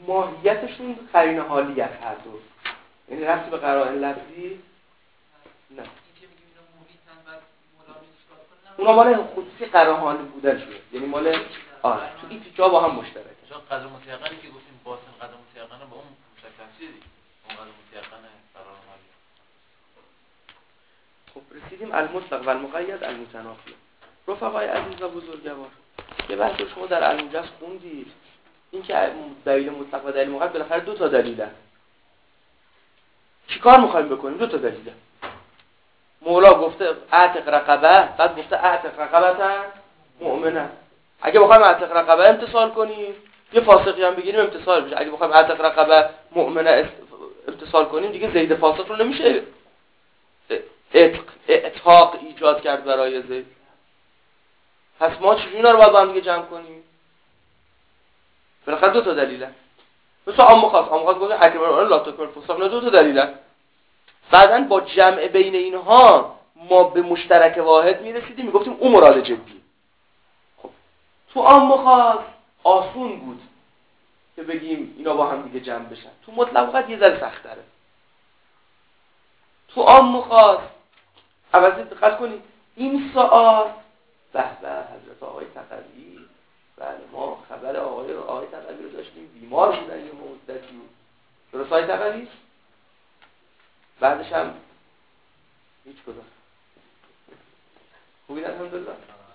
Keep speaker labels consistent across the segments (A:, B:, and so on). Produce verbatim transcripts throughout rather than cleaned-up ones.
A: ماهیتشون قرینه حالی است هر دو، یعنی ربطی به قرائن لفظی نه. اونا مال خصوصی قرائن بودن شده، یعنی مال آره تو این تیکا با هم مشترکه.
B: چون قدر متیقنی که گفتیم باطن قدر متیقنه با اون مشخصی دی اون قدر متیقنه قرار حالی.
A: خب رسیدیم المطلق و المقید المتنافی. رفقای عزیز و بزرگوار، یه بحث شما در علم‌جز خوندید، این که دلیل مطلق و دلیل مقید بالاخره دو تا دلیله. چیکار می‌خوایم بکنیم؟ دو تا دلیله. مولا گفته اعتق رقبه، بعد گفته اعتق رقبه مؤمنه. اگه بخوایم اعتق رقبه امتثال کنیم، یه فاسقی هم بگیریم امتثال میشه. اگه بخوایم اعتق رقبه مؤمنه امتثال کنیم، دیگه زید فاسق رو نمیشه اعتاق ایجاد کرد برای زید. پس ما چجوری اینا رو باید با هم دیگه جمع کنیم؟ بالاخره دو تا دلیله. مثلا عام خاص، عام خاص گفتن اکبر لا تکبر فساق، نه دو تا دلیله. بعدن با جمع بین اینها ما به مشترک واحد میرسیدیم، میگفتیم اون مراد جدی. خب تو عام خاص آسون بود که بگیم اینا با هم دیگه جمع بشن. تو مطلق وقت یه ذره سخت تره. تو عام خاص عوضی دقت کنید این سوال به به حضرت آقای تقوی، بله ما خبر آقای آقای تقوی رو داشتیم، بیمار بودن یه مدتی. درست آقای تقوی؟ بعدش هم هیچ کدوم خوبی الحمدلله.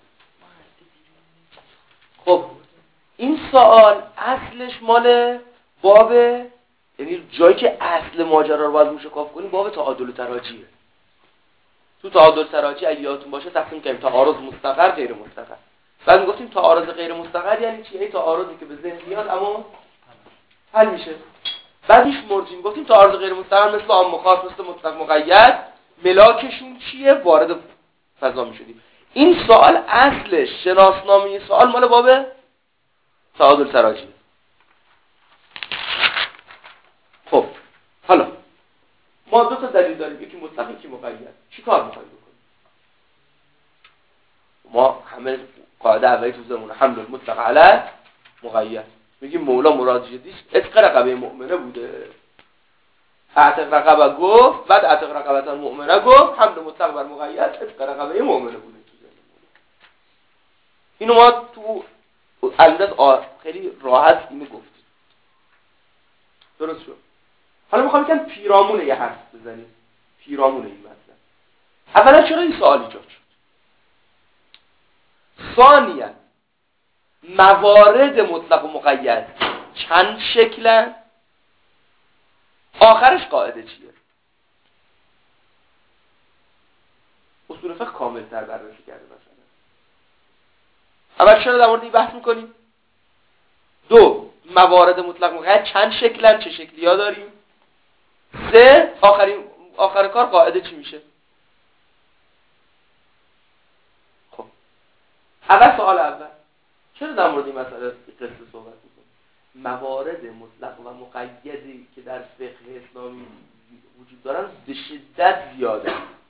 A: خب این سوال اصلش مال باب، یعنی جایی که اصل ماجرا رو باید روش کاف کنیم باب تعادل و تراجیه. تو تعادل تراجی اگه یادتون باشه تقسیم کردیم تعارض مستقر غیر مستقر. بعد میگفتیم تعارض غیر مستقر یعنی چی؟ یعنی تعارضی که به ذهن میاد اما حل میشه. بعد هیچ مرجی میگفتیم تعارض غیر مستقر مثل عام خاص، مثل مطلق مقید، ملاکشون چیه؟ وارد فضا میشدیم. این سوال اصلش شناسنامه سوال مال باب تعادل تراجی. خب حالا ما دو تا دلیل داریم، یکی مطلق یکی مقید. چی کار می‌خوایم بکنیم؟ ما همه قاعده اولی تو زمونه حمل المطلق علی مقید. میگیم مولا مراد جدیش اتق رقبه مؤمنه بوده. اعتق رقبه گفت، بعد اعتق رقبه مؤمنه گفت، حمل مطلق بر مقید اتق رقبه مؤمنه بوده تو زمونه. اینو ما تو البته خیلی راحت اینو گفتیم. درست شد. حالا میخوام یکم پیرامون یه حرف بزنیم. پیرامون این مطلب. اولا چرا این سوال ایجاد شد؟ ثانیا موارد مطلق و مقید چند شکلن؟ آخرش قاعده چیه؟ اصول فقه کامل‌تر بررسی کرده مثلا. اول چرا در مورد این بحث میکنیم؟ دو، موارد مطلق مقید چند شکلن؟ چه شکلی ها داریم؟ سه، آخرین آخر کار قاعده چی میشه؟ خب اول سوال اول چرا در مورد این مسئله قصه صحبت میکنیم؟ موارد مطلق و مقیدی که در فقه اسلامی وجود دارن به شدت زیاده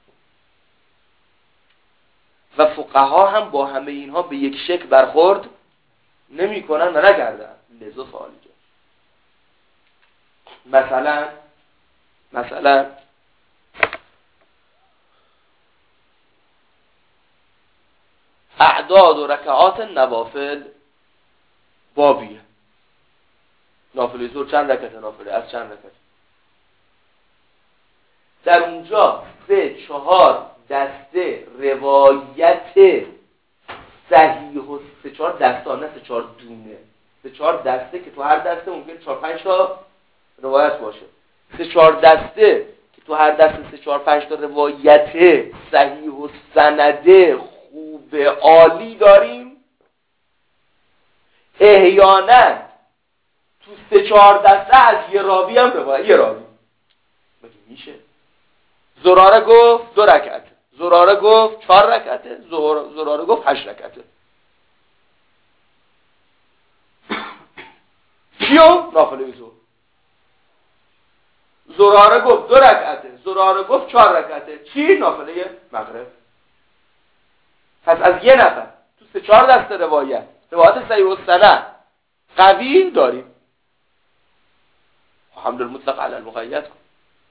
A: و فقها هم با همه اینها به یک شکل برخورد نمی کنن و نکردن. لذا سوال ایجاد. مثلا مثلا اعداد و رکعات نوافل بابیه. نافله ظهر چند رکعته؟ نافله از چند رکعته؟ در اونجا سه چهار دسته روایت صحیح و سه چهار دسته، نه سه چهار دونه، سه چهار دسته که تو هر دسته ممکن چهار پنج تا روایت باشه. سه چهار دسته که تو هر دسته سه چهار پنج تا روایت صحیح و سنده خوب عالی داریم. احیانا تو سه چهار دسته از یه راوی هم روایت یه راوی مگه میشه؟ زراره گفت دو رکعته، زراره گفت چهار رکعته، زراره گفت هشت رکعته. کیو؟ نافله ظهر. زراره گفت دو رکعته، زراره گفت چهار رکعته. چی؟ نافله مغرب. پس از یه نفر تو سه چهار دسته روایت روایت صحیح و سند قوی داریم. حمل المطلق علی المقید کن.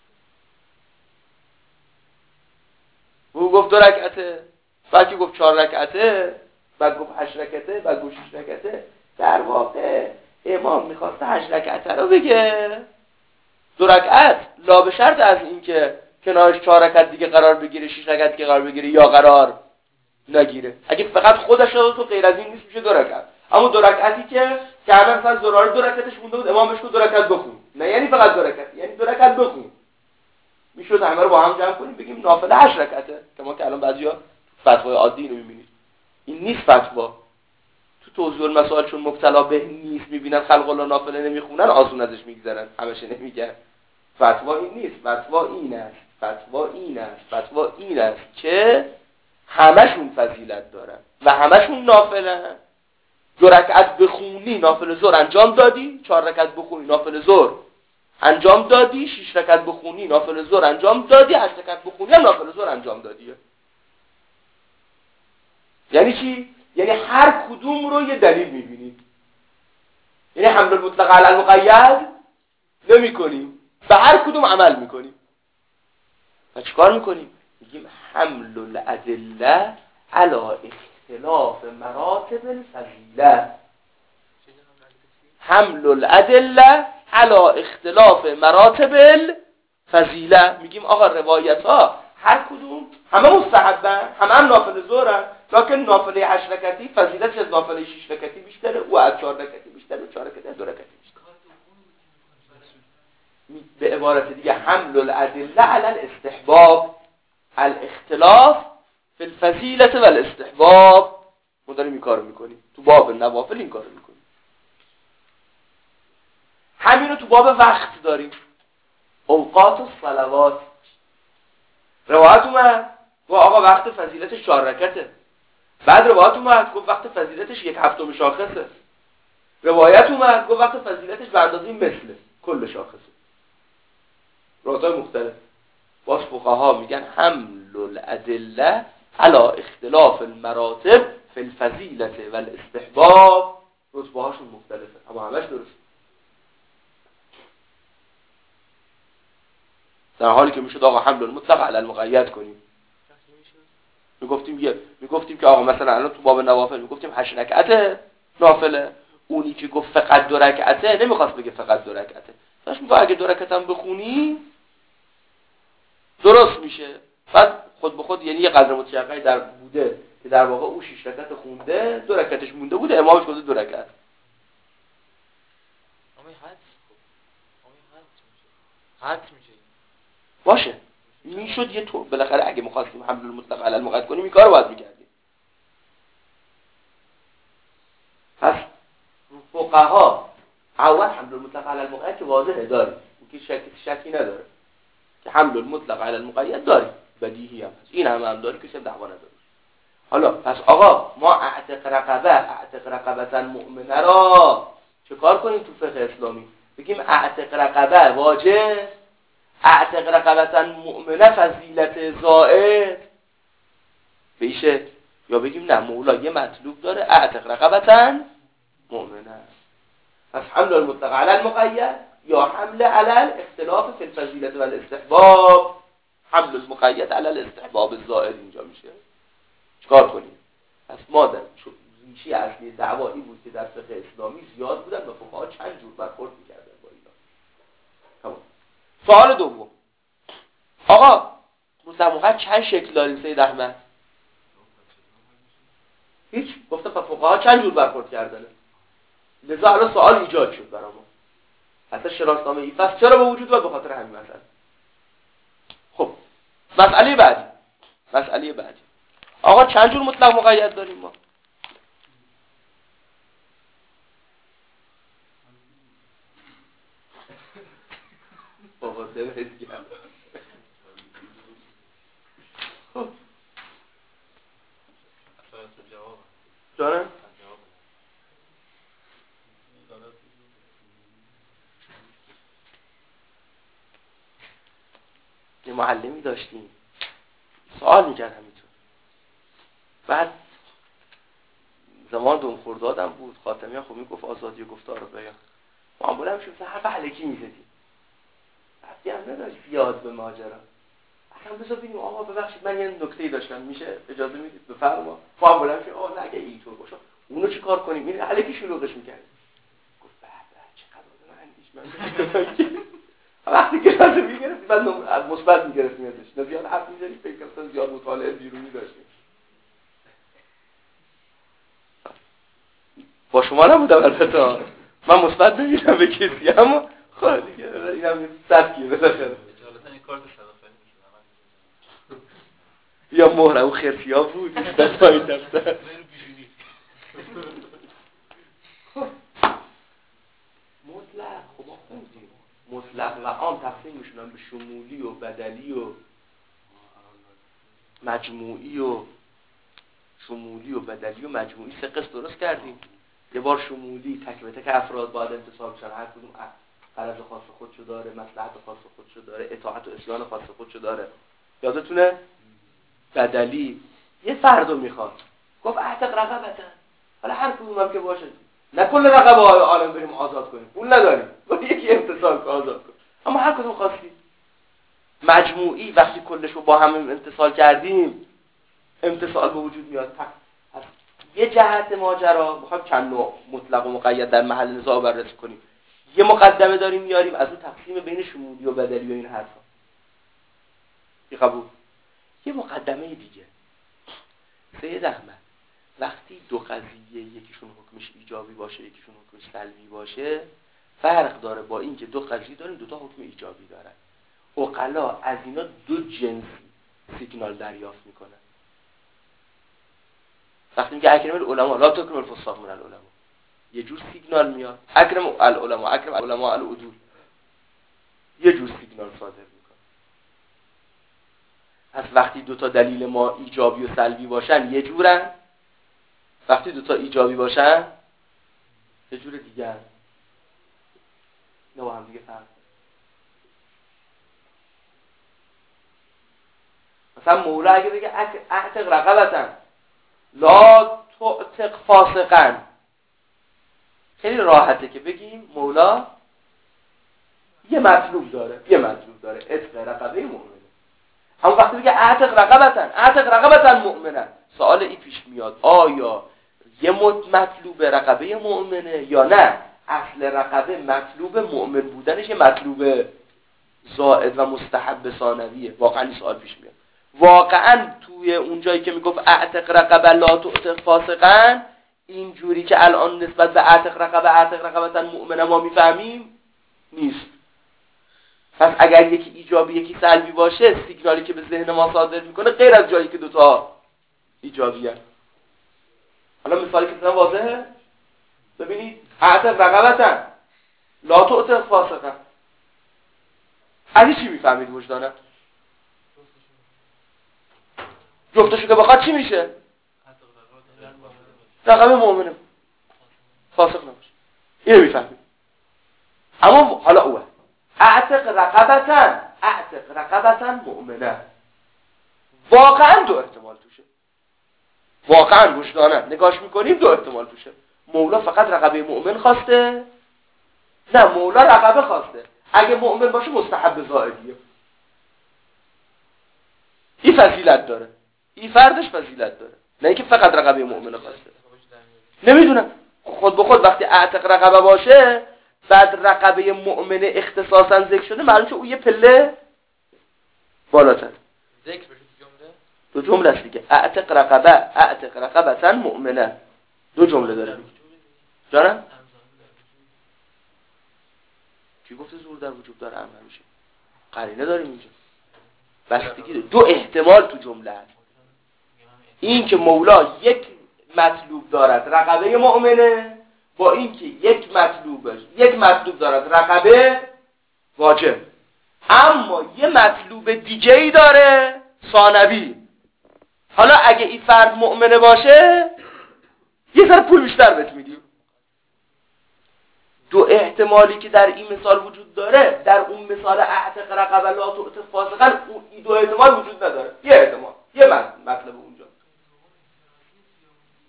A: او گفت دو رکعته، بعد که گفت چهار رکعته، بعد گفت هشت رکعته، بعد گفت شش رکعته. در واقع امام میخواست هشت رکعته رو بگه. دو رکعت لا به شرط از این که کنارش چهار رکعت دیگه قرار بگیره، شش رکعت دیگه قرار بگیره یا قرار نگیره. اگه فقط خودش رو تو غیر از این نیست میشه دو رکعت. اما دو رکعتی که که همه مثلا زراره دو رکعتش مونده بود، امام بهش گفت دو رکعت بخون. نه یعنی فقط دو رکعت، یعنی دو رکعت بخون. میشد همه رو با هم جمع کنیم بگیم نافله هشت رکعته، که ما که الان بعضیا فتوای عادی اینو میبینید. این نیست فتوا. تو توضیح المسائل چون مبتلا به نیست میبینن خلق الله نافله نمیخونن، آسون ازش میگذرن، همش نمیگن. فتوا این نیست، فتوا این است، فتوا این است، فتوا این است که همشون فضیلت دارن و همشون نافلن. دو رکعت بخونی نافل ظهر انجام دادی، چهار رکعت بخونی نافل ظهر انجام دادی، شش رکعت بخونی نافل ظهر انجام دادی، هشت رکعت بخونی هم نافل ظهر انجام دادی. یعنی چی؟ یعنی هر کدوم رو یه دلیل میبینید. یعنی حمل المطلق علی المقید نمی کنیم، به هر کدوم عمل میکنیم. و چیکار میکنیم؟ میگیم حمل الادله علی اختلاف مراتب الفضیله. حمل الادله علی اختلاف مراتب الفضیله. میگیم آقا روایت ها هر کدوم همه مستحبن، همه هم نافل ظهرن، لکن نافله هشت رکعتی فضیلتش از نافله شش رکعتی بیشتره، او از چهار رکعتی بیشتره، و چهار رکعتی از دو رکعتی بیشتره. به عبارت دیگه حمل الادله علی الاستحباب، الاختلاف فی الفضیلة و الاستحباب. ما داریم این کارو میکنیم تو باب نوافل، این کارو میکنیم. همین رو تو باب وقت داریم، اوقات و صلوات. روایت اومد گفت آقا وقت فضیلتش چهار رکعته، بعد روایت اومد گفت وقت فضیلتش یک هفتم شاخصه، روایت اومد گفت وقت فضیلتش به اندازه مثله کل شاخصه. روایت‌های مختلف. باز فقها میگن حمل الادله علی اختلاف المراتب فی الفضیلة و الاستحباب. رتبه هاشون مختلفه اما همش درست. در حالی که میشد آقا حمل المطلق علی المقید کنیم. میگفتیم یه میگفتیم که آقا مثلا الان تو باب نوافل میگفتیم هشت رکعته نافله، اونی که گفت فقط دو رکعته نمیخواست بگه فقط دو رکعته، داشت میگه اگه دو رکعت هم بخونی درست میشه. بعد خود به خود یعنی یه قدر متشققی در بوده که در واقع او شش رکعت خونده، دو رکعتش مونده بوده، امامش گفته دو رکعت.
B: اما حدس اما حدس میشه حدس میشه
A: باشه میشد یه طور بالاخره اگه می‌خواستیم حمل المطلق علی المقید کنیم این کارو باید می‌کردیم. پس فقها اول حمل المطلق علی المقید که واضحه داریم، اون که شکی شکی نداره که حمل المطلق علی المقید داریم، بدیهی هم هست، این هم هم داره که چه دعوا نداره. حالا پس آقا ما اعتق رقبه اعتق رقبه مؤمنه را چه کار کنیم تو فقه اسلامی؟ بگیم اعتق رقبه واجب، اعتق رقبه مؤمنه فضیلت زائد به این شکل، یا بگیم نه مولا یه مطلوب داره اعتق رقبه مؤمنه. پس حمل المطلق علی المقید یا حمل علی اختلاف فی الفضیلة و الاستحباب. حمل المقید علی الاستحباب الزائد اینجا میشه. چیکار کنیم؟ پس ما در ریشه اصلی دعوا این بود که در فقه اسلامی زیاد بودن و فقها چند جور برخورد می‌کردن با اینا. تمام. سوال دوم، آقا مطلق مقید چند شکل داریم سید احمد؟ هیچ، گفته فقها چند جور برخورد کردن. لذا الان سوال ایجاد شد برای ما. حتی شناسنامه ای پس چرا به وجود اومد؟ به خاطر همین مسئله. خب مسئله بعدی، مسئله بعدی آقا چند جور مطلق مقید داریم ما؟ بابا دمت گرم. خب جانم یه معلمی داشتیم سوال میکرد همینطور، بعد زمان دوم خردادم بود، خاتمی ها خب میگفت آزادی و گفتار رو بیان، ما هم بلند میشیم مثلا حرف علکی میزدیم، ربطی هم نداشت زیاد به ماجرا. اصلا بذار ببینیم آقا ببخشید من یه نکته‌ای داشتم میشه اجازه میدید بفرما. فهم بلند شد آقا نگه اینطور باشه اونو چی کار کنیم؟ میره الکی شلوغش می‌کنه. گفت به به چقدر آدم اندیشمند. وقتی کلاس می‌گرفت بعد مثبت می‌گرفتیم ازش. نه زیاد حرف می‌زدیم فکر کنم زیاد مطالعه بیرونی داشتیم. با شما نبودم البته. من مثبت نمیدم به کسی اما خب دیگه اینم سبکیه بالاخره.
B: اجالتا این کارت صداقتی میشه.
A: یا مهره و خرسیاب بود در پایین دفتر. مطلق خب ما خوندیم مطلق و عام تقسیم میشونن به شمولی و بدلی و مجموعی و شمولی و بدلی و مجموعی سه قسم درست کردیم. یه بار شمولی تک به تک افراد باید انتصاب بشن، هر کدوم غرض خاص خودشو داره، مصلحت خاص خودشو داره، اطاعت و عصیان خاص خودشو داره. یادتونه؟ بدلی یه فردو میخواد گفت اعتق رقبتن، حالا هر کدوم هم که باشه نه کل رقبه های عالم بریم آزاد کنیم، پول نداریم یکی امتصال که آزاد کنیم، اما هر کدوم خواستیم. مجموعی وقتی کلشو با هم امتصال کردیم امتصال به وجود میاد. از یه جهت ماجرا میخوایم چند نوع مطلق و مقید در محل نزاع بررسی کنیم. یه مقدمه داریم میاریم از اون تقسیم بین شمولی و بدلی و این حرفا. این قبول. یه مقدمه دیگه سید احمد وقتی دو قضیه یکیشون حکمش ایجابی باشه یکیشون حکمش سلبی باشه فرق داره با این که دو قضیه داریم دو تا حکم ایجابی دارن. عقلا از اینا دو جنس سیگنال دریافت میکنن. وقتی میگه اکرم العلماء لا تکرم الفساق من العلماء یه جور سیگنال میاد، اکرم العلماء اکرم العلماء العدول یه جور سیگنال صادر میکنه. پس وقتی دو تا دلیل ما ایجابی و سلبی باشن یه جورن، وقتی دو تا ایجابی باشن یه جور دیگه نه با هم دیگه فرق. مثلا مولا اگه بگه اعتق رقبتن لا تعتق فاسقن خیلی راحته که بگیم مولا یه مطلوب داره یه مطلوب داره عتق رقبه مؤمنه. اما وقتی بگه اعتق رقبتن اعتق رقبتن مؤمنه سوال این پیش میاد آیا یه مطلوب رقبه مؤمنه یا نه اصل رقبه مطلوب مؤمن بودنش یه مطلوب زائد و مستحب ثانویه. واقعا این سوال پیش میاد. واقعا توی اون جایی که میگفت اعتق رقبه لا تعتق فاسقن اینجوری که الان نسبت به اعتق رقبه اعتق رقبتن مؤمنه ما میفهمیم نیست. پس اگر یکی ایجابی یکی سلبی باشه سیگنالی که به ذهن ما صادر میکنه غیر از جایی که دوتا ایجابی هست. حالا مثالی که زدم واضحه؟ ببینید اعتق رقبتن لا تعتق فاسقن از چی میفهمید وجدانه؟ جفتشو که بخواد چی میشه؟ رقبه مؤمنه فاسق نباشه. اینو میفهمید. اما حالا اوه اعتق رقبتن اعتق رقبتن مؤمنه واقعا دو احتمال توشه. واقعا وجدانه نگاش میکنیم دو احتمال توشه. مولا فقط رقبه مؤمن خواسته؟ نه مولا رقبه خواسته. اگه مؤمن باشه مستحب زائدیه. این فضیلت داره. این فردش فضیلت داره. نه اینکه فقط رقبه مؤمن خواسته. نمیدونم خود به خود وقتی اعتق رقبه باشه بعد رقبه مؤمن اختصاصا ذکر شده معلوم که او یه پله بالاتر
B: ذکر بشه تو جمله
A: دو جمله است دیگه اعتق رقبه اعتق رقبتن مؤمنه دو جمله داره. جانم کی گفته زور در وجود داره؟ هم همیشه قرینه داریم اینجا بستگی دو احتمال تو جمله هست. این که مولا یک مطلوب دارد رقبه مؤمنه با این که یک مطلوب یک مطلوب دارد رقبه واجب، اما یه مطلوب دیگه ای داره ثانوی. حالا اگه این فرد مؤمنه باشه یه ذره پول بیشتر بهت میدیم. دو احتمالی که در این مثال وجود داره در اون مثال اعتق رقبه لا تعتق فاسقا اون دو احتمال وجود نداره. یه احتمال یه مطلب اونجا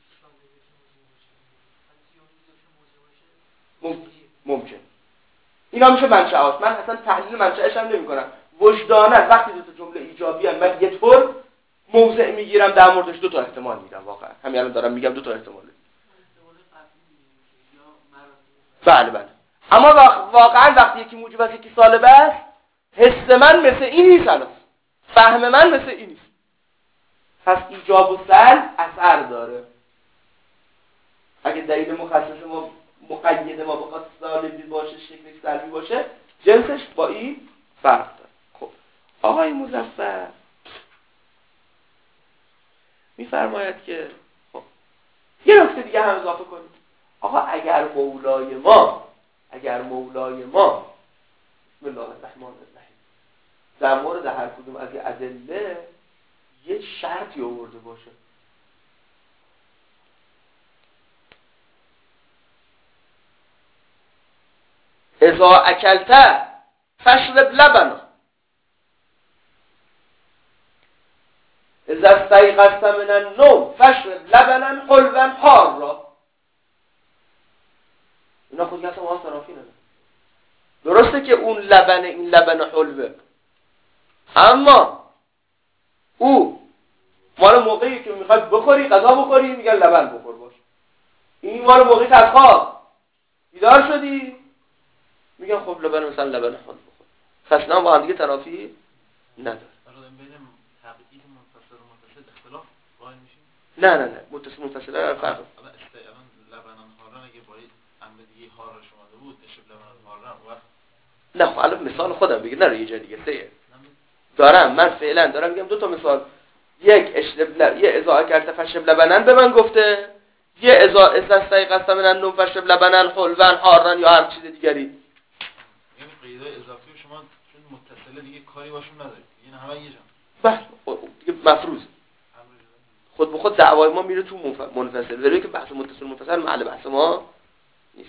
A: ممکن. اینا میشه منشأهاش. من اصلا تحلیل منشأش هم نمی‌کنم. وجداناً وقتی دو تا جمله ایجابی ان من یه طور موضع میگیرم در موردش، دو تا احتمال میدم. واقعا همین الان دارم میگم دو تا احتماله. بله بله. اما واقعا وقتی یکی موجب است یکی سالب است، حس من مثل این نیست، الان فهم من مثل این نیست. پس ایجاب و سلب اثر داره. اگه دلیل مخصص ما مقید ما بخواد سالبی باشه، شکلش سلبی باشه، جنسش با این فرق داره. خب آقای مظفر میفرماید که خب یه نکته دیگه هم اضافه کنید. آقا اگر مولای ما اگر مولای ما بسم الله الرحمن الرحیم در مورد هر کدوم از این ادله یه شرطی آورده باشه، اذا اکلت فشرب لبنا، اذا استيقظت من النوم فشرب لبنا حلوا حارا. اینا خود کسا ما ترافی نداره. درسته که اون لبن این لبن حلوه، اما او مال موقعی که میخوای بخوری غذا بخوری میگن لبن بخور باش. این مال موقعی که از خواب بیدار شدی میگن خب لبن مثلا لبن حلو بخور. خصنا با هم دیگه ترافی نداره.
B: تبعید منفصل و متصل اختلاف قائل میشیم؟
A: نه نه نه متصل منفصل را فرق.
B: الان استعلام لبنان هاران اگه با امر دیگه هارا شما بود نشب لبنان هاران وقت
A: نه خب الان مثال خودم بگیر، نه یه جای دیگه سه دارم. من فعلا دارم میگم دو تا مثال. یک اشرب ل... یه اذا اکلت فشرب لبنن به من گفته، یه اذا اذا استيقظت من النوم فشرب لبنن حلوا حارا یا هر چیز دیگری.
B: یعنی قیدای اضافی شما چون متصله دیگه کاری باشون ندارید. یعنی همه یه جا.
A: بله دیگه مفروض. خود به خود دعوای ما میره تو منفصل، ولی که بحث متصل منفصل محل بحث ما نیست.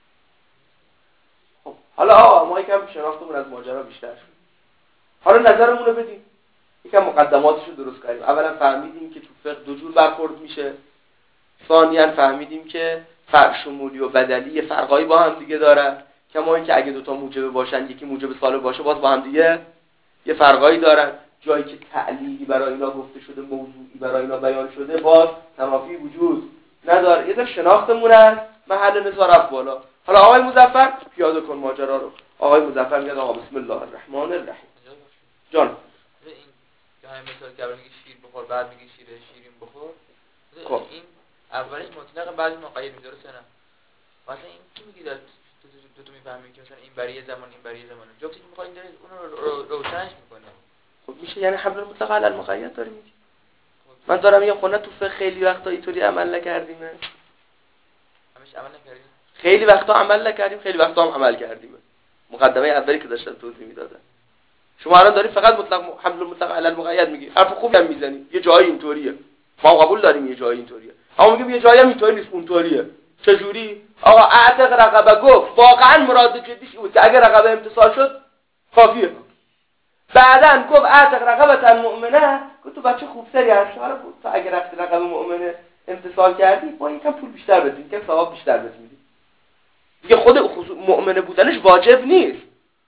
A: خب حالا آقا ما یکم شناختمون از ماجرا بیشتر شد. حالا نظرمون رو بدیم. یکم مقدماتش رو درست کردیم. اولا فهمیدیم که تو فقه دو جور برخورد میشه. ثانیاً فهمیدیم که فرق شمولی و بدلی یه فرقایی با هم دیگه دارن. کما اینکه اگه دو تا موجب باشن یکی موجب سالب باشه باز با هم دیگه یه فرقایی دارن. جایی که تعلیلی برای اینا گفته شده، موضوعی برای اینا بیان شده، باز تنافی وجود نداره. یه ذره شناختمون از محل نزاع رفت بالا. حالا آقای مظفر پیاده کن ماجرا رو. آقای مظفر میگه آقا بسم الله الرحمن الرحیم. جان
C: این که همین مثال که اول میگه شیر بخور بعد میگه شیر شیرین بخور،
A: خب
C: این اولش مطلق بعد مقید میذاره سه نه. مثلا این چی میگه داد تو تو تو میفهمی که مثلا این برای زمان این برای زمان جفتی که میخواد این داره اون رو روشنش میکنه.
A: خب میشه یعنی حمل مطلق علی المقید داری میگی؟ من دارم میگم خونه تو فقه خیلی وقتا اینطوری عمل نکردیم.
C: همش عمل نکردیم.
A: خیلی وقتا عمل نکردیم، خیلی وقتا هم عمل کردیم. مقدمه اولی که داشتم توضیح میدادم. شما الان داری فقط مطلق حمل مطلق علی المقید میگی. حرف خوبی هم میزنی. یه جایی اینطوریه. ما قبول داریم یه جایی اینطوریه. اما میگیم یه جایی هم اینطوری نیست، اونطوریه. چجوری؟ آقا اعتق رقبه گفت واقعا مراد جدیش بود که اگه رقبه امتصال شد کافیه. بعدن گفت اعتق رقبه مؤمنه، گفت تو بچه خوبتری هستی، حالا تو اگه رقبه رقبه مؤمنه امتصال کردی با یکم پول بیشتر بدیم، یکم ثواب بیشتر بدیم. دیگه خود مؤمنه بودنش واجب نیست،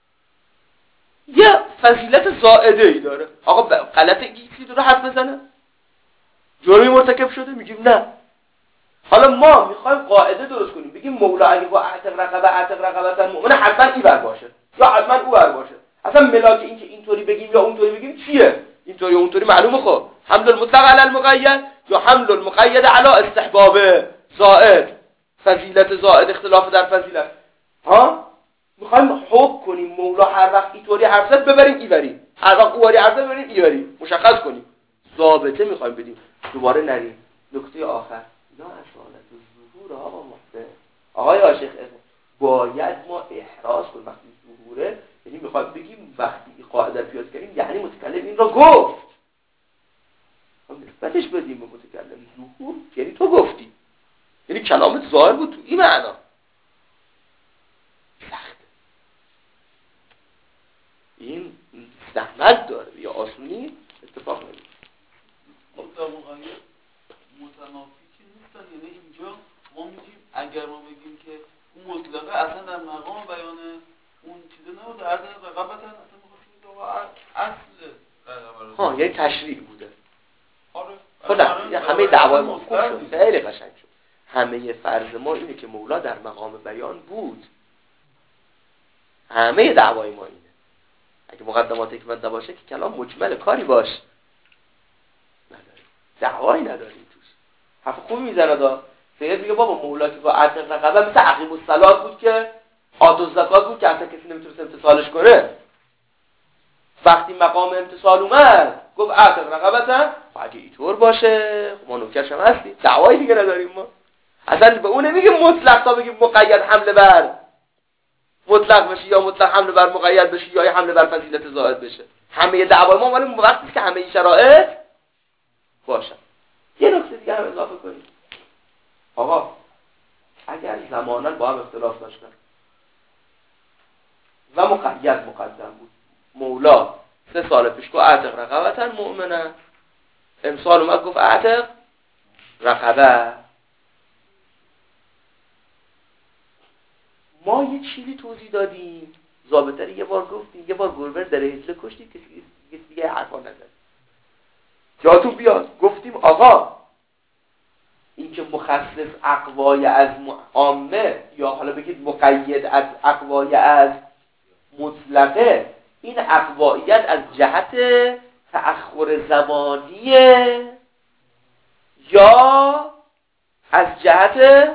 A: یه فضیلت زائده ای داره. آقا غلط ایکسی داره حرف بزنه، جرمی مرتکب شده، میگیم نه. حالا ما میخوایم قاعده درست کنیم، بگیم مولا اگه با اعتق رقبه اعتق رقبه مؤمنه حتما این ور باشه یا حتما اون ور باشه. اصلا ملاک این که اینطوری بگیم یا اونطوری بگیم چیه؟ اینطوری و اونطوری معلومه. خب حمل المطلق علی المقید یا حمل المقید علی استحباب زائد، فضیلت زائد، اختلاف در فضیلت. ها میخوایم حکم کنیم مولا هر وقت اینطوری حرف زد ببریم ایوری، هر وقت اواری حرف زد ببریم ایوری، مشخص کنیم، ضابطه میخوایم بدیم. دوباره نریم نکته آخر، یا اصالت ظهور آقا محسن آقای عاشق باید ما احراز کنیم وقتی ظهوره، یعنی میخوایم بگیم وقتی این قاعده رو پیاده کردیم یعنی متکلم این را گفت، نسبتش بدیم به متکلم. ظهور یعنی تو گفتی، یعنی کلامت ظاهر بود تو این معنا. سخته، این زحمت داره یا آسونی اتفاق نمیفته.
D: متنافی که نیستن. یعنی اینجا ما میگیم اگر ما بگیم که اون مطلقه اصلا در مقام بیان اون چیزا نبود از رقابت اصلا می‌خواستیم آقا اصل رقابت
A: ها یعنی تشریع بوده.
D: آره
A: خب همه دعوای ما خوب شد، خیلی قشنگ شد. همه فرض ما اینه که مولا در مقام بیان بود. همه دعوای ما اینه. اگه مقدمات حکمت نباشه که کلام مجمل کاری باش نداریم، دعوایی نداریم توش. حرف خوبی میزنه دا سید میگه بابا مولا که با عتق رقبه مثل عقیم الصلات بود که آت و زکات بود که اصلا کسی نمیتونست امتصالش کنه. وقتی مقام امتصال اومد گفت عتق رقبتن، اگه اینطور باشه ما نوکرش هم هستیم، دعوایی دیگه نداریم ما. اصلا به اون نمیگه مطلق تا بگیم مقید حمله بر مطلق بشه یا مطلق حمله بر مقید بشه یا حمله بر فضیلت زائد بشه. همه دعوای ما مال وقتی که همه این شرایط باشن. یه نکته دیگه هم اضافه کنیم. آقا اگر زمانا با هم اختلاف داشتن و مقید مقدم بود، مولا سه سال پیش گفت اعتق رقبتن مؤمنه، امسال اومد گفت اعتق رقبه. ما یه چیزی توضیح دادیم، ضابطه یه بار گفتیم، یه بار گربه در هجله کشتیم، کسی کسی دیگه حرفا نزد. یادتون بیاد گفتیم آقا این که مخصص اقوای از عامه یا حالا بگید مقید از اقوای از مطلقه، این اقواییت از جهت تأخر زمانیه یا از جهت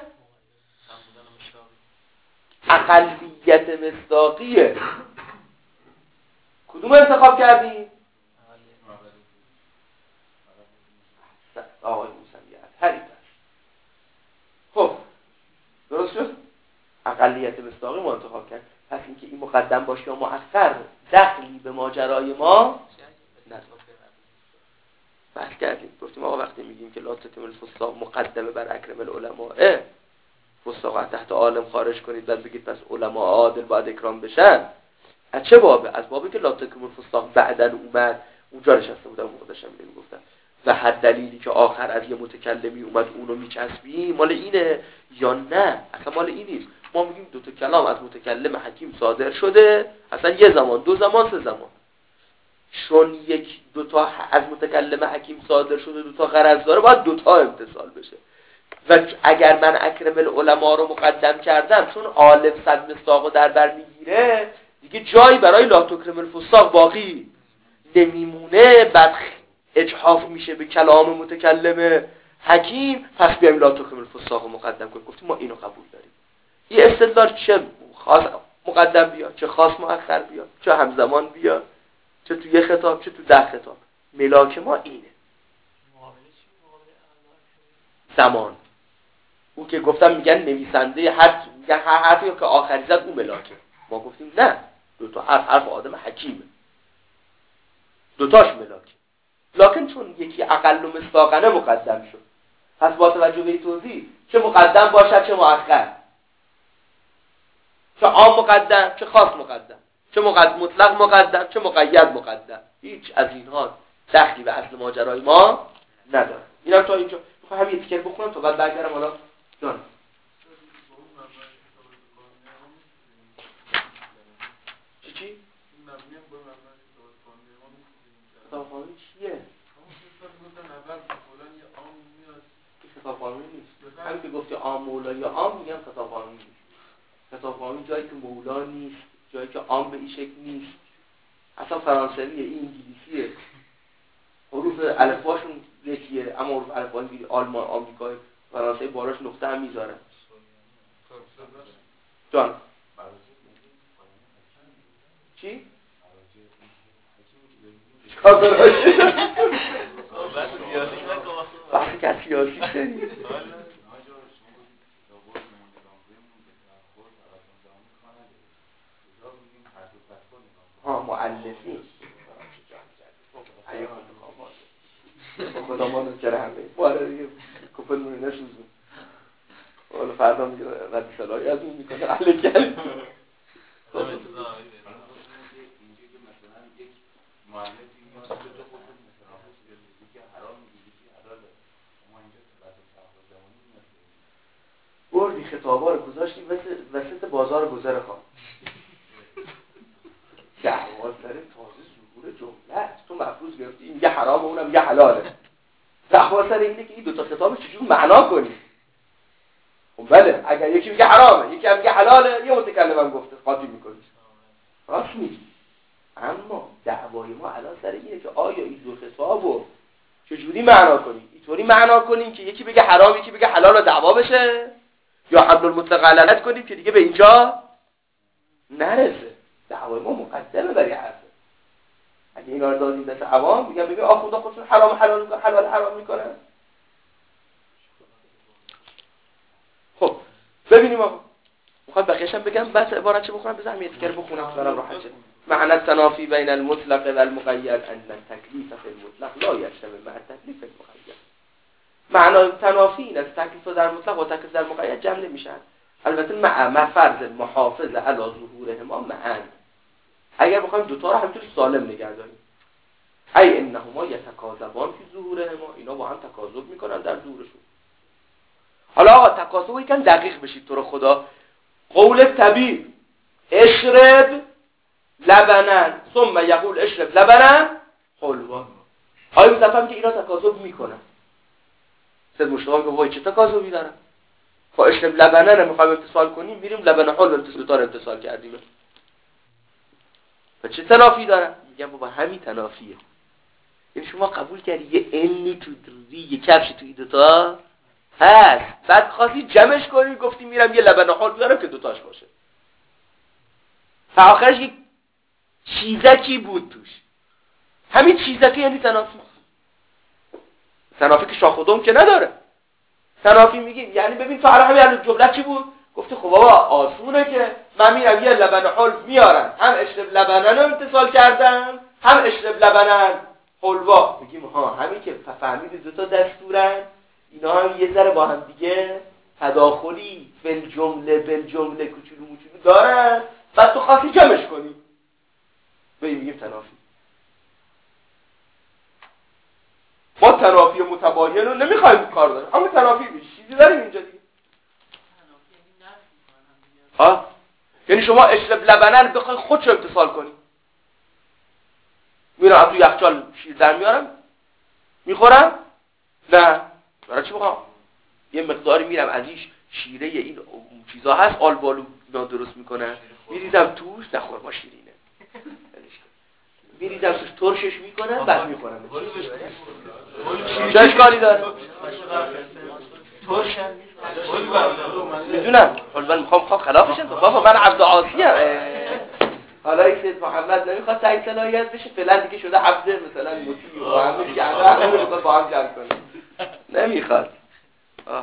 A: اقلیت مصداقیه؟ کدوم انتخاب کردیم؟ آقای موسوی اطهری. خب درست شد؟ اقلیت مصداقی ما انتخاب کرد. پس اینکه این مقدم باشه یا مؤخر دخلی به ماجرای ما نداره. بحث کردیم گفتیم آقا وقتی میگیم که لا تتم الفساق مقدمه بر اکرم العلماء، فساق تحت عالم خارج کنید بعد بگید پس علما عادل باید اکرام بشن، از چه بابه؟ از بابی که لا تتم الفساق بعدن اومد، اونجا نشسته بودم موقع داشتم اینو میگفتم و هر دلیلی که آخر از یه متکلمی اومد اونو میچسبیم مال اینه یا نه؟ اصلا مال این نیست. ما میگیم دو تا کلام از متکلم حکیم صادر شده، اصلا یه زمان، دو زمان، سه زمان، چون یک دو تا از متکلم حکیم صادر شده دو تا غرض داره باید دو تا امتصال بشه. و اگر من اکرم العلماء رو مقدم کردم چون عالم صد مصداقو در بر میگیره دیگه جایی برای لا تکرم الفساق باقی نمیمونه، بعد اجحاف میشه به کلام متکلم حکیم، پس بیایم لا تکرم الفساق رو مقدم کنیم. گفتیم ما اینو قبول داریم. این استدلال چه خاص مقدم بیاد، چه خاص مؤخر بیاد، چه همزمان بیاد، چه تو یه خطاب چه تو ده خطاب، ملاک ما اینه. زمان اون که گفتم میگن نویسنده حرف، میگن هر حرفی که آخری زد اون ملاکه. ما گفتیم نه، دو تا حرف حرف آدم حکیمه، دوتاش ملاکه، لکن چون یکی اقل و مصداقنه مقدم شد، پس با توجه به این توضیح چه مقدم باشد چه مؤخر، چه عام مقدم چه خاص مقدم، چه مقدم مطلق مقدم چه مقید مقدم، هیچ از اینها دخلی به اصل ماجرای ما نداره. اینم تا اینجا میخوام همین تیکر بخونم تا بعد برگردم حالا جان. چی چی؟ خطاب قانونی چیه؟ خطاب قانونی نیست. همین که گفتی عام مولا یا عام میگم خطاب قانونی نیست. خطاب قانونی جایی که مولا نیست، جایی که عام به این شکل نیست. اصلا فرانسویه، این انگلیسیه. حروف الفباشون یکیه، اما حروف الفبای انگلیسی، آلمان، آمریکایی، فرانسوی بالاش نقطه هم میذارن. جان. چی؟ بحثی که سیاسی داری؟ ها مؤلفین خدا ما نوکر همه باره دیگه کپل مونه نسوزون حالا فردا میگه ردی سلاحی از اون میکنه اهل کل بردی خطابا رو گذاشتی وسط بازار گذر خواه امروز گرفتی این میگه حرامه اونم میگه حلاله. دعوا سر اینه که این دو تا خطاب چجور معنا کنی. خب بله اگر یکی میگه حرامه یکی هم میگه حلاله یه متکلمم گفته قاطی میکنی. راست میگی. اما دعوای ما الان سر اینه که آیا این دو خطابو چجوری معنا کنیم؟ اینطوری معنا کنیم که یکی بگه حرام یکی بگه حلال و دعوا بشه، یا حمل المطلق علالت کنیم که دیگه به اینجا نرسه. دعوای ما مقدمه برای حرفه. اگه اینا رو دادیم دست عوام میگن ببین آ خدا خودشون حرام حلال میکنه حلال حرام میکنه. خب ببینیم آقا میخوام بقیه‌اش هم بگم بعد عبارت چه بخونم بزنم یه تیکر بخونم برام راحت شه. معنی التنافی بین المطلق و المقید ان التکلیف فی المطلق لا یشتمل مع التکلیف فی المقید. معنی تنافی این است تکلیف در مطلق و تکلیف در مقید جمع نمیشن. البته مع مفرض محافظ علی ظهورهما معا. اگر بخوایم دو تا رو همینطوری سالم نگه داریم ای انهما یتکاذبان فی ظهورهما، اینا با هم تکاذب میکنن در ظهورشون. حالا آقا تکاذب یکم دقیق بشید تو رو خدا. قول طبیب اشرب لبنن ثم یقول اشرب لبنن حلوا، آیا متفهم که اینا تکاذب میکنن؟ سید مشتاق که وای چه تکاذبی دارن؟ خب اشرب لبنن میخوایم اتصال کنیم میریم لبن حلوا اتصال دار اتصال کردیم. و چه تنافی دارن؟ میگم بابا همین تنافیه. یعنی شما قبول کردی یه انی تو دری یه کفش تو این دوتا هست، بعد خواستی جمعش کنی گفتی میرم یه لبن حلوا بیارم که دوتاش باشه. تا آخرش یک چیزکی بود توش. همین چیزکی یعنی تنافی. تنافی که شاخ و دم که نداره. تنافی میگیم یعنی ببین تو الان همین جمله چی بود؟ گفتی خب بابا آسونه که من میرم یه لبن حلو میارم، هم اشرب لبنن رو امتصال کردم هم اشرب لبنن حلوا. میگیم ها همین که فهمیدید دو تا دستورن، اینا هم یه ذره با هم دیگه تداخلی فل جمله بل جمله کوچولو موچولو دارن، بعد تو خاصی جمعش کنی ببین میگیم تنافی. ما تنافی متباین رو نمیخوایم کار داریم، اما تنافی بیش چیزی داریم اینجا دیگه. ها یعنی شما اشرب لبنن بخوای خودشو امتصال کنی. میرم تو یخچال شیر در میارم میخورم؟ نه. برای چی بخوام؟ یه مقداری میرم از این شیره این چیزا هست آل بالو اینا درست میکنن میریزم توش، نخور ما شیرینه میریزم توش ترشش میکنم بعد میخورم. چه اشکالی داره؟ ترش میدونم حالا من میخوام خواهم خلافشن بابا من عبد عاصی ام. حالا این سید محمد نمیخواد تعیین صلاحیت بشه، فعلا دیگه شده عبد مثلا مطیع و همه کرده نمیخواد با هم جمع کنه نمیخواد. آه.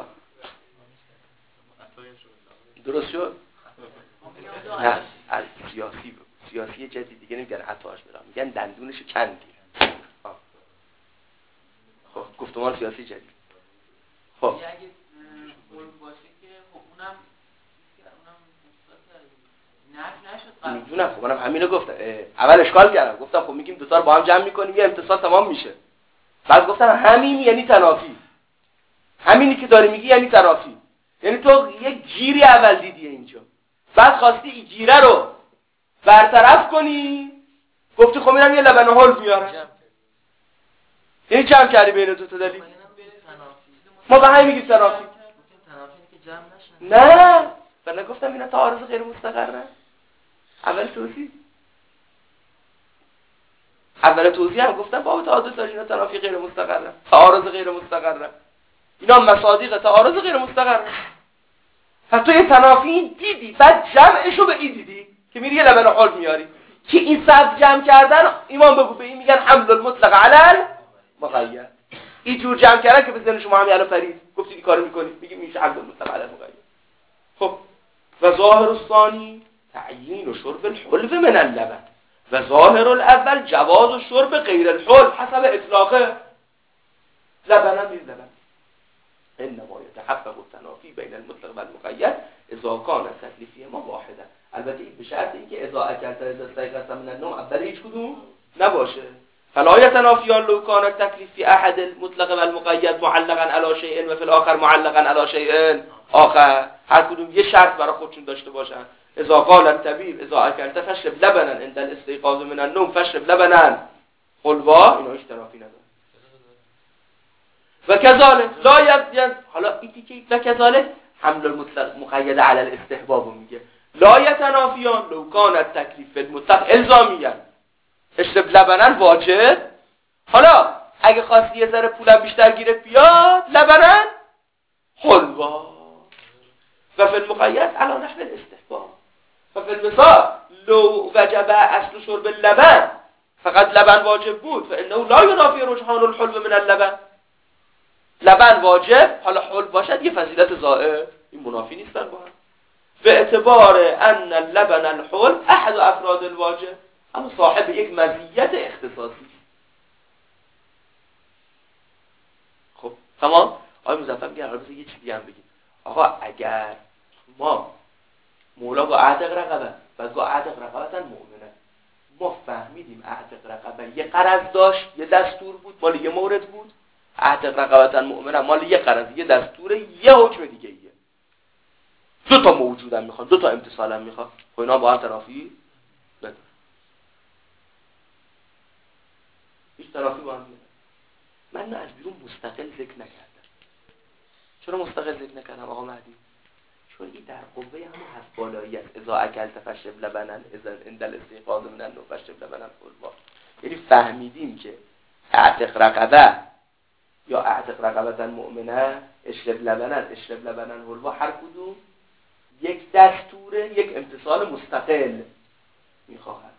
A: درست شد؟ نه سیاسی بود. سیاسی جدید دیگه نمیگن عطاش برام میگن دندونشو کندی. خب گفتمان سیاسی جدید. خب
C: اگه قرب باشه که خب اونم اونم نفی نشد قبل.
A: میدونم خب منم همینو گفتم. اول اشکال کردم گفتم خب میگیم دو تا رو با هم جمع میکنیم یه امتصال تمام میشه. بعد گفتم همین یعنی تنافی. همینی که داری میگی یعنی تنافی. یعنی تو یه گیری اول دیدی اینجا، بعد خواستی این گیره رو برطرف کنی، گفتی خب میرم یه لبن حلو میارم. یعنی جمع کردی بین دو تا دلیل. ما به همین میگیم تنافی. نه ولی گفتم اینا تعارض غیر مستقره. اول توضیح اول توضیح هم گفتم باب تعادل داره اینا تنافی غیر مستقره، تعارض غیر مستقره، اینا مصادیق تعارض غیر مستقره. پس تو یه تنافی دیدی بعد جمعشو به این دیدی که میری یه لبن حلو میاری که این صف جمع کردن ایمان بگو به این میگن حمل المطلق علی المقید. این جور جمع کردن که به ذهن شما همین الان پرید گفتید این کارو میکنید میگیم میشه حمل المطلق علی المقید. خب و ظاهر الثانی تعیین و شرب الحلو من اللبن و ظاهر الاول جواز و شرب غیر الحلو حسب اطلاقه. لبن میز لبن انما يتحقق التنافي بين المطلق والمقيد اذا كان التكليف ما واحدا. البته این به شرط اینکه اذا اکلت اذا استيقظت من النوم اول هیچ کدوم نباشه. فلا يتنافيان لو كان التكليف في احد المطلق والمقيد معلقا على شيء و في الاخر معلقا على شيء آخر. هر کدوم یه شرط برای خودشون داشته باشن. اذا قال الطبيب اذا اكلت فاشرب لبنا عند الاستيقاظ من النوم فاشرب لبنا حلوا اینا هیچ تنافی نداره. و کذالک لا ید حالا ایتی که و کذالک حمل المطلق مقید علی الاستحباب میگه لا یتنافیان لو کان التکلیف المطلق الزامیه اشرب لبنن واجب. حالا اگه خواستی یه ذره پولم بیشتر گیرت بیاد لبنن حلوا و فی المقید علی نحو الاستحباب و فی المثال لو وجب اصل شرب اللبن فقط لبن واجب بود فانه لا ینافی رجحان الحلو من اللبن. لبن واجب حالا حلو باشد یه فضیلت زائد، این منافی نیستن با هم. به اعتبار ان اللبن الحلو احد افراد الواجب، اما صاحب یک مزیت اختصاصی. خب تمام. آقای مظفر میگه حالا بذار یه چیزی هم بگیم. آقا اگر ما مولا با اعتق رقبه و گاه اعتق رقبتن مؤمنه، ما فهمیدیم اعتق رقبه یه غرض داشت، یه دستور بود، مال یه مورد بود. اعتق رقبتن مؤمنه مال یه غرض، یه دستور، یه حکم دیگه ایه. دو تا موجودن میخوان، دو تا امتصالن میخوان. خب اینا با هم تنافی نداره. هیچ تنافی با هم نداره. من نه از بیرون مستقل ذکر نکردم. چرا مستقل ذکر نکردم آقا مهدی؟ چون این در قوه همون هست بالایی است. اذا اکلت فشرب لبنن اذا عند الاستيقاظ من النوم فشرب لبنن حلوا. یعنی فهمیدیم که اعتق رقبه یا اعتق رقبتن مؤمنه، اشرب لبنن اشرب لبنن حلوا، هر کدوم یک دستوره، یک امتصال مستقل میخواهد.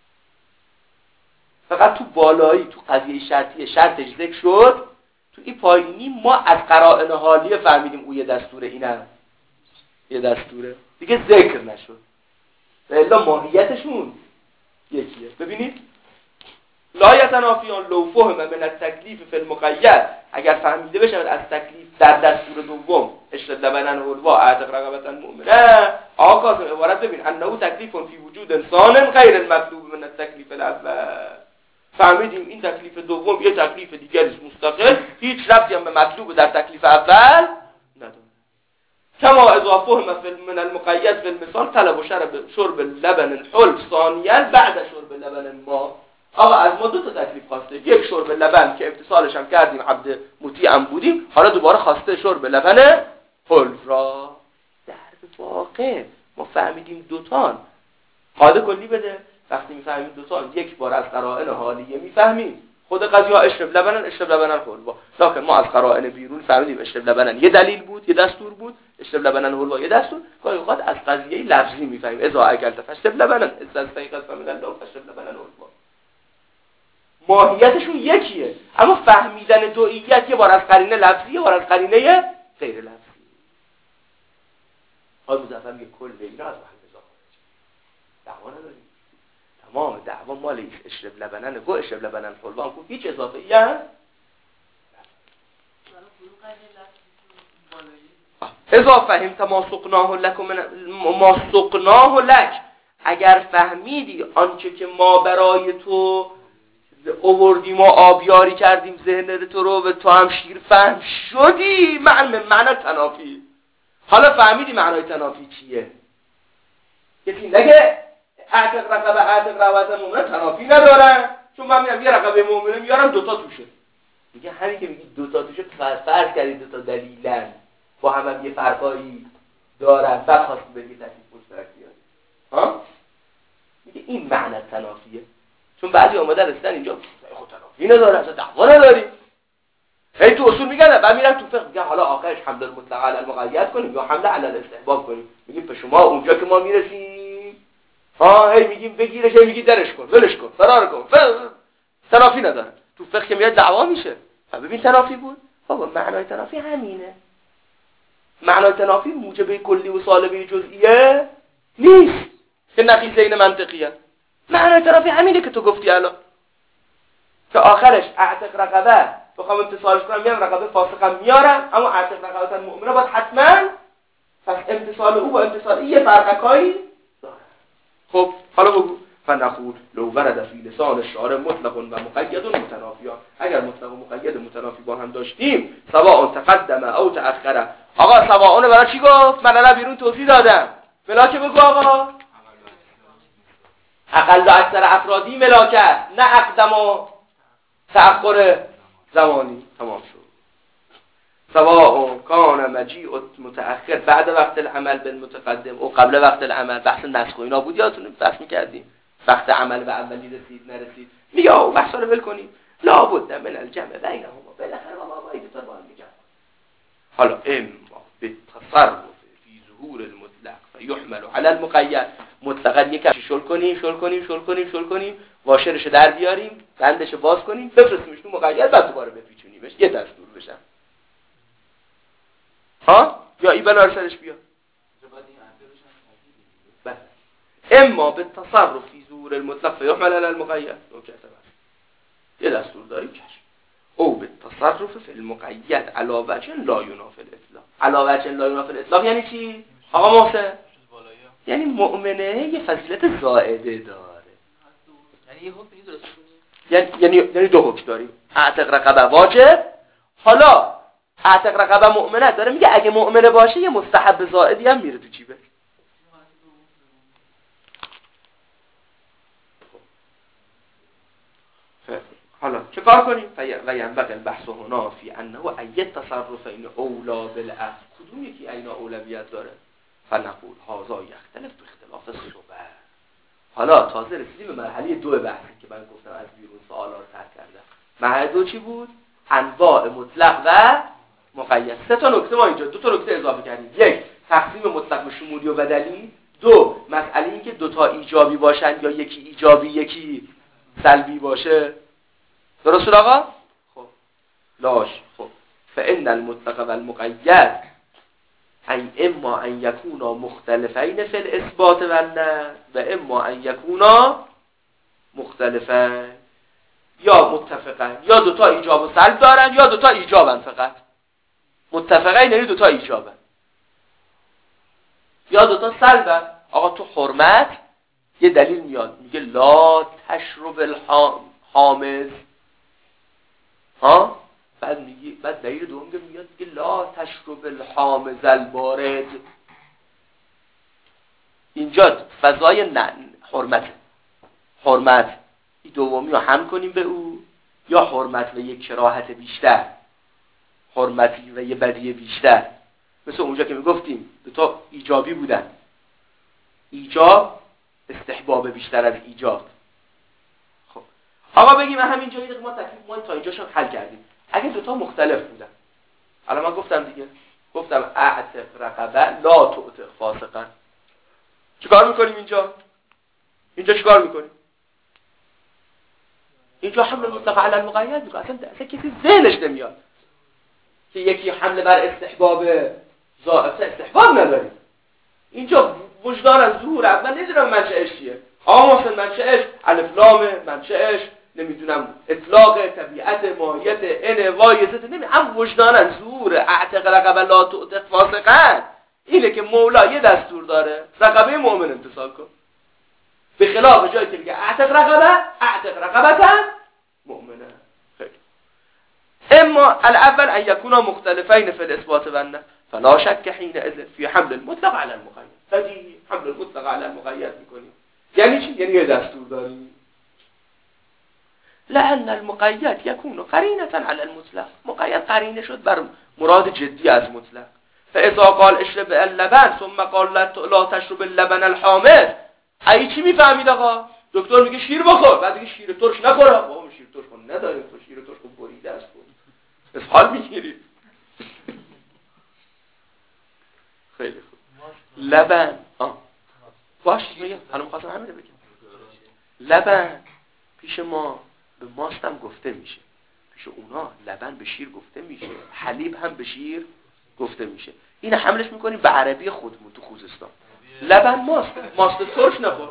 A: فقط تو بالایی تو قضیه شرطیه شرطش ذکر شد، تو این پایینی ما از قرائن حالیه فهمیدیم او یه دستوره، اینم یه دستوره دیگه ذکر نشد. و الا ماهیتشون یکیه. ببینید لا یتنافیان لو فهم من التکلیف فی المقید، اگر فهمیده بشه از تکلیف در دستور دوم اشرب لبنن حلوا اعتق رقبتن مؤمنه، آقا قاسم عبارت ببین انه تکلیف فی وجود انسان غیر المطلوب من التکلیف الاول. فهمیدیم این تکلیف دوم یه تکلیف دیگری است مستقل، هیچ ربطی هم به مطلوب در تکلیف اول نداره. کما اذا فهم من المقید فی المثال طلب شرب شرب لبن الحلو ثانیا بعد شرب لبن ما. آقا از ما دو تا تکلیف خواسته، یک شرب لبن که امتصالش هم کردیم عبد مطیع بودیم، حالا دوباره خواسته شرب لبن حلو را. در واقع ما فهمیدیم دوتان قاعده کلی بده. وقتی میفهمیم دوتان یک بار از قرائن حالیه میفهمیم خود قضیه ها اشرب لبنن اشرب لبنن حلوا، لکن ما از قرائن بیرون فهمیدیم اشرب لبنن یه دلیل بود، یه دستور بود، اشرب لبنن حلوا یه دستور. گاهی اوقات از قضیه لفظی میفهمیم اذا اکلت فاشرب لبنن اذا استيقظت من النوم فاشرب لبنن حلوا. ماهیتشون یکیه، اما فهمیدن دوئیت یه بار از قرینه لفظی، یه بار از قرینه غیر لفظی. آقای مظفر میگه کل اینا از محل نزاع خارجه، دعوا نداریم. تمام دعوا مال ایست اشرب لبنن گو اشرب لبنن حلوا، هم هیچ اضافه ای هم اذا فهمت ما سقناه لک ما سقناه لک، اگر فهمیدی آنچه که ما برای تو آوردیم و آبیاری کردیم ذهن تو رو، و تو هم شیر فهم شدی معنی معنی تنافی. حالا فهمیدی معنای تنافی چیه؟ کسی نگه اعتق رقبه اعتق رقبه مؤمنه تنافی ندارن، چون من میگم یه رقبه مؤمنه میارم دوتا توشه. میگه همین که میگی دوتا توشه فرض کردید دوتا دلیلن با هم, هم یه فرقایی دارن، بعد خواستی به یه تکلیف مشترک بیاری. ها؟ میگه این معنی تنافیه. چون بعضی اومدن رسیدن اینجا خود تنافی نداره، اصلا دعوا نداریم. هی تو اصول میگن بعد میرن تو فقه میگن حالا آخرش حمل المطلق علی المقید کنیم یا حمل علی الاستحباب کنیم. میگیم به شما اونجا که ما میرسیم ها هی میگیم بگیرش، هی میگی درش کن، ولش کن، فرار کن، تنافی نداره. تو فقه که میاد دعوا میشه. ببین تنافی بود. بابا معنای تنافی همینه. معنای تنافی موجب کلی و سالبه جزئیه نیست که نقیضین منطقیه. معنای تنافی همینه که تو گفتی الان، که آخرش اعتق رقبه بخوام امتصالش کنم میام رقبه فاسقم میارم، اما اعتق رقبه مؤمنه باید حتما، پس امتصال او با امتصال این یه فرقکایی داره. خب حالا بگو فنقول لو ورد فی لسان الشارع مطلق و مقید متنافیان، اگر مطلق و مقید متنافی با هم داشتیم سواء تقدم او تأخر. آقا سواء برای چی گفت؟ من الان بیرون توضیح دادم. ملاکه بگو آقا. اقل و اکثر افرادی ملاکه است، نه اقدم و تأخر زمانی تمام شد. سواء کان مجیء متأخر بعد وقت العمل بالمتقدم او قبل وقت العمل. بحث نسخ و اینا بود، یادتونه بحث می‌کردیم وقت عمل به اولی رسید نرسید. میگه او بحثا رو ول کنیم. لا بد من الجمع بینهما، بالاخره ما با این دو تا با هم میگم. حالا اما بالتصرف فی ظهور المطلق فیحمل علی المقید، مطلقاً یک شل کنیم شل کنیم شل کنیم شل کنیم واشرش در بیاریم، بندش باز کنیم، بفرستیمش تو مقید، بعد دوباره بپیچونیمش، یه دستور بشن. ها یا ای بلا سرش بیا. بله. اما به تصرف فی ظهور المطلق فیحمل علی المقید، نکته بس یه دستور داریم کش او به تصرف فی المقید علی وجه لا ینافی الاطلاق. علی وجه لا ینافی الاطلاق یعنی چی آقا محسن؟ یعنی مؤمنه یه فضیلت زائده داره.
C: یعنی یه حکمی درست کنی؟
A: یعنی یعنی یعنی دو حکم داریم. اعتق رقبه واجب. حالا اعتق رقبه مؤمنه داره، میگه اگه مؤمنه باشه یه مستحب زائدی هم میره تو جیبه. حالا چه کار کنیم؟ و ینبغی البحث هنا فی انه ای تصرف این اولا بالعقل، کدوم یکی اینا اولویت داره؟ فنقول هذا یختلف باختلاف الصبر. حالا تازه رسیدیم به مرحله دو بحثی که من گفتم از بیرون سوالا رو طرح کردم. مرحله دو چی بود؟ انواع مطلق و مقید. سه تا نکته ما اینجا دو تا نکته اضافه کردیم. یک، تقسیم مطلق به شمولی و بدلی. دو، مسئله این که دو تا ایجابی باشن یا یکی ایجابی یکی سلبی باشه. درست شد آقا؟ خب لاش خب فإن المطلق و المقید ان اما ان یکونا مختلفین فی الاثبات و النفی و اما ان یکونا مختلفین یا متفقین، یا دوتا ایجاب و سلب دارن یا دوتا ایجابن. فقط متفقین یعنی دوتا ایجابن یا دوتا سلبن. آقا تو حرمت یه دلیل میاد میگه لا تشرب الحامض، ها بعد میگه بعد دلیل دوم میاد میگه لا تشرب الحامض البارد. اینجا فضای نه حرمت حرمت این دومی رو هم کنیم به او، یا حرمت و یک کراهت بیشتر، حرمتی و یک بدی بیشتر. مثل اونجا که میگفتیم دو تا ایجابی بودن، ایجاب استحباب بیشتر از ایجاب. خب آقا بگیم همین جایی که ما تکلیف ما تا اینجاشون حل کردیم. اگه دو تا مختلف بودن، الان من گفتم دیگه، گفتم اعتق رقبه لا تعتق فاسقا. چیکار میکنیم اینجا؟ اینجا چیکار میکنیم؟ اینجا حمل مطلق علی المقید میکنه. اصلا اصلا کسی ذهنش نمیاد که یکی حمله بر استحباب ضعف استحباب نداریم. اینجا وجدان از ظهور اول نمیدونم منشأش چیه. آقا محسن منشأش الف لام، منشأش نمیدونم اطلاق طبیعت ماهیت ان وای زد، نمی هم وجدان از ظهور اعتق رقبه لا تعتق فاسقا. اینه که مولا یه دستور داره رقبه مؤمن امتثال کن، به خلاف جایی که میگه اعتق رقبه اعتق رقبه مؤمنه. خیلی اما الاول ان یکونا مختلفین فی الاثبات و النفی فلا شک حینئذ فی حمل المطلق علی المقید. بدیهی حمل المطلق علی المقید میکنیم. یعنی چی؟ یعنی یه دستور داریم. لأن المقید یکون قرینة علی المطلق. مقید قرینه شد بر مراد جدی از مطلق. فاذا قال اشرب اللبن ثم قال لا تشرب اللبن الحامض، ای چی میفهمید آقا؟ دکتر میگه شیر بخور، بعد میگه شیر ترش نخور. بابا شیر ترش خون نداریم، تو شیر ترش خون بریده است. اسهال میگیری. خیلی خوب. لبن آه باش میگم الان می‌خواستم همین رو بگم. لبن پیش ما به ماست هم گفته میشه، پیش اونا لبن به شیر گفته میشه، حلیب هم به شیر گفته میشه. این حملش میکنیم به عربی خودمون تو خوزستان. لبن ماست، ماست ترش نخور.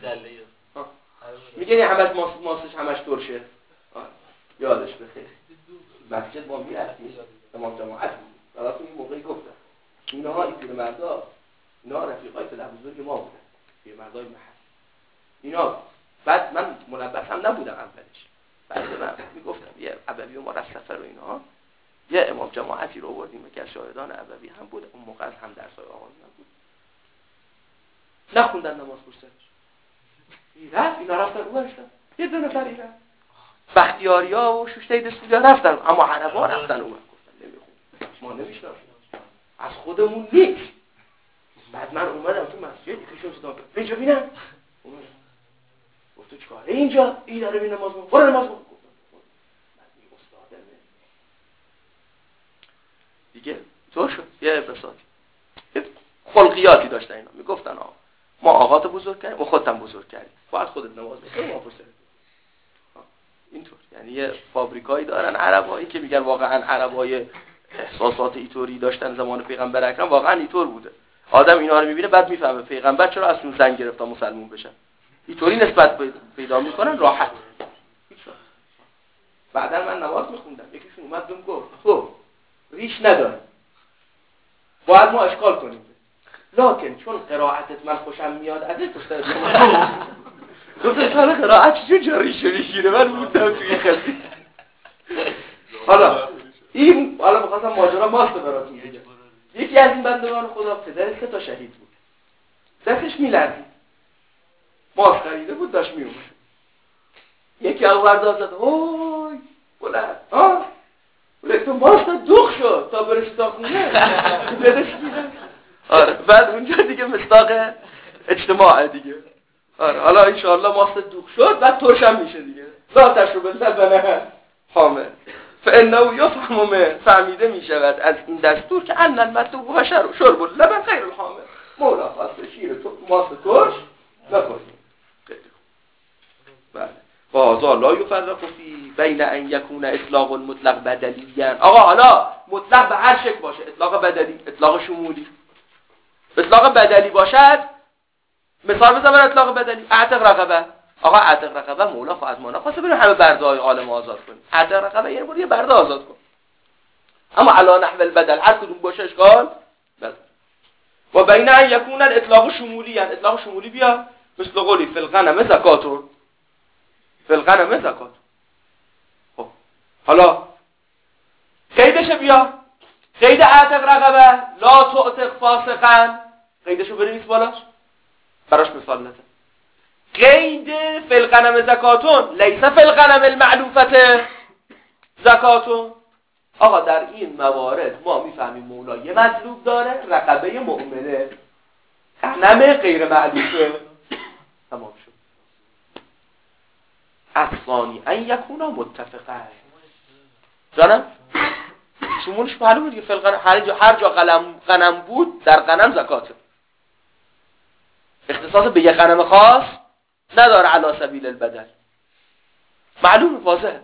A: میگه نه همش ماست، ماستش همش ترشه. یادش بخیر مسجد ما میرفتیم امام جماعت بود. براتون این موقعی گفتم اینها این پیرمردا اینا رفیقای پدر بزرگ ما بودن، پیرمردای محل. اینا بعد من ملبس هم نبودم اولش، بعد من میگفتم یه ابوی ما رفت سفر و اینا، یه امام جماعتی رو آوردیم که از شاهدان ابوی هم بود، اون موقع هم درسای آغاز نبود، نخوندن نماز پشت سرش. رفت اینا رفتن اون ورشتن یه دو نفر اینا بختیاریا و شوشته دستوریا رفتن، اما عربا رفتن اومد گفتن نمیخون، ما نمیشناسیم، از خودمون نیست. بعد من اومدم تو مسجد یکیشون صدا کرد اینجا ببینم، اومدم گفت تو چیکاره اینجا؟ این داره ببین نماز میخونه، برو نماز بخون. بعد می استادم دیگه طور شد یه بساطی خلقیاتی داشتن اینا، میگفتن آقا ما آقات بزرگ کردیم و خودت هم بزرگ کردی، باید خودت نماز بخونی ما پشت اینطور. یعنی یه فابریکایی دارن عربایی که میگن واقعا عربای احساسات اینطوری داشتن زمان پیغمبر اکرم، واقعا اینطور بوده. آدم اینا رو میبینه بعد میفهمه پیغمبر چرا از اون زنگ گرفت تا مسلمون بشن، اینطوری نسبت پیدا میکنن راحت. بعدا من نماز میخوندم یکیشون اومد بهم گفت تو ریش نداره باید ما اشکال کنیم، لکن چون قرائتت من خوشم میاد ازش پشتر گفتم حالا قرائت چون جا ریشه میگیره، من بودم توی خلقی. حالا این حالا بخواستم ماجرا ماست براتون بگم. یکی از این بندگان خدا پدر سه تا شهید بود، دستش میلرزید، ماست خریده بود داشت میومد، یکی آورد داد زد اوی بلند ها بلند تو ماست دوخ شد تا برسی تا خونه دلش میلرزید. آره بعد اونجا دیگه مصداق اجتماعه دیگه. آره حالا انشاءالله ماست دوخ شد بعد ترشم میشه دیگه، لا تشرب اللبن حامل فانه یفهم من، فهمیده میشود از این دستور که ان المطلوب و شرب اللبن غیر الحامل، مولا خواسته شیر تو ماست ترش نخوریم. بله فهذا لا یفرق فی بین ان یکون اطلاق المطلق بدلیاً. آقا حالا مطلق به هر شکل باشه، اطلاق بدلی، اطلاق شمولی. اطلاق بدلی باشد مثال بزن بر اطلاق بدلی، اعتق رقبه. آقا اعتق رقبه مولا خواهد از ما نخواسته بریم همه برده‌های عالم آزاد کنیم، اعتق رقبه یعنی برو یه برده آزاد کن، اما علی نحو البدل هر کدوم باشه اشکال نداره. و بین ان یکون الاطلاق شمولی، یعنی اطلاق شمولی بیا مثل قولی فی الغنم زکاتون، فی الغنم زکات. خب حالا قیدش بیا، قید اعتق رقبه لا تعتق فاسقا، قیدشو بنویس بالاش براش مثال نزن. قید فی الغنم زکاتون لیس فی الغنم المعلوفت زکاتون. آقا در این موارد ما میفهمیم مولا یه مطلوب داره، رقبه مؤمنه، غنم غیر معلوفه، تمام شد. الثانی ان یکونا متفقا، جانم شمولش معلومه دیگه، فی الغنم هر جا هر جا غنم غنم بود در غنم زکاته، اختصاص به یه غنم خاص نداره علی سبیل البدل، معلومه واضحه.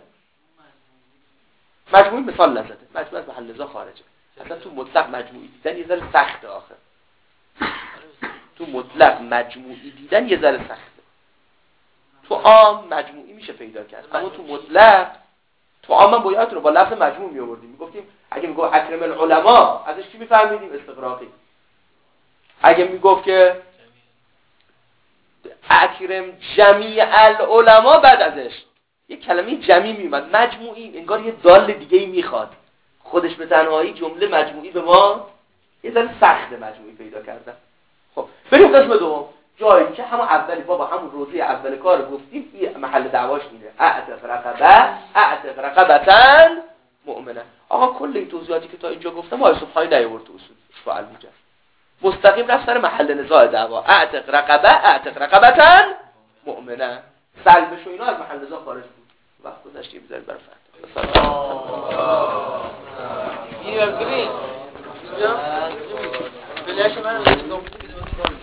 A: مجموعی مثال نزده، مجموعی از محل نزاع خارجه. اصلا تو مطلق مجموعی دیدن یه ذره سخته آخه، تو مطلق مجموعی دیدن یه ذره سخته. تو عام مجموعی میشه پیدا کرد، اما تو مطلق تو عام من باید رو با لفظ مجموع می آوردیم، میگفتیم اگه میگفت اکرم العلماء ازش چی میفهمیدیم؟ استغراقی. اگه میگفت که اکرم جمیع العلماء بعد ازش یه کلمه جمی میومد، مجموعی انگار یه دال دیگه ای میخواد، خودش به تنهایی جمله مجموعی به ما یه ذره سخت مجموعی پیدا کردن. خب بریم قسم دوم، جایی که همون اولی بابا همون روزه اول کار گفتیم این محل دعواش اینه، اعتق رقبه اعتق رقبتن مؤمنه. آقا کل این توضیحاتی که تا اینجا گفتم آیه سبحانی نیاورد تو اصول فعال میگه، مستقیم رفت سر محل نزاع دعوا، اعتق رقبه اعتق رقبتن مؤمنه، سلبش و اینا از محل نزاع خارج بود. وقت گذشته بذارید برای فردا.
C: این گرین اینجا بلاش من